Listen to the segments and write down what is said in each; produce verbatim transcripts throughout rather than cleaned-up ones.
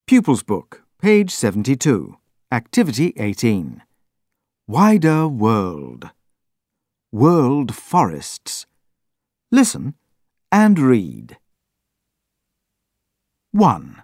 Pupils Book, page seventy-two, Activity eighteen. Wider World. World Forests. Listen and read. one.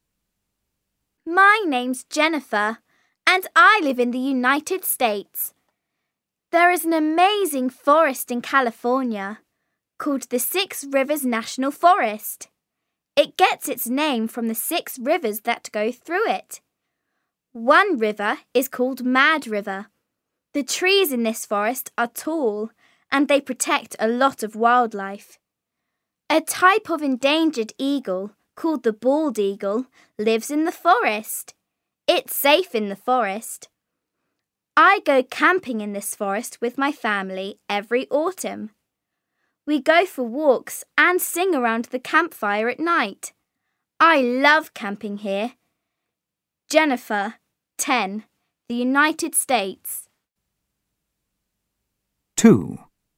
My name's Jennifer, and I live in the United States. There is an amazing forest in California called the Six Rivers National Forest. It gets its name from the six rivers that go through it. One river is called Mad River. The trees in this forest are tall and they protect a lot of wildlife. A type of endangered eagle called the bald eagle lives in the forest. It's safe in the forest. I go camping in this forest with my family every autumn. We go for walks and sing around the campfire at night. I love camping here. Jennifer, ten, the United States. two.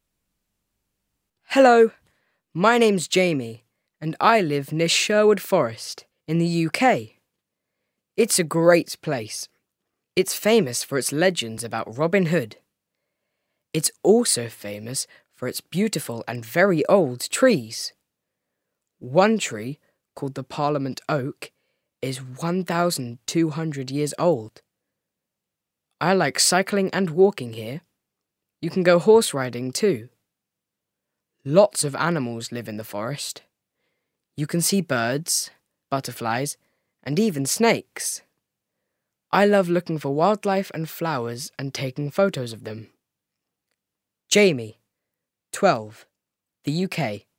Hello, my name's Jamie, and I live near Sherwood Forest in the U K. It's a great place. It's famous for its legends about Robin Hood. It's also famous for its beautiful and very old trees. One tree, called the Parliament Oak, is one thousand two hundred years old. I like cycling and walking here. You can go horse riding too. Lots of animals live in the forest. You can see birds, butterflies, and even snakes. I love looking for wildlife and flowers and taking photos of them. Jamie, twelve, the U K.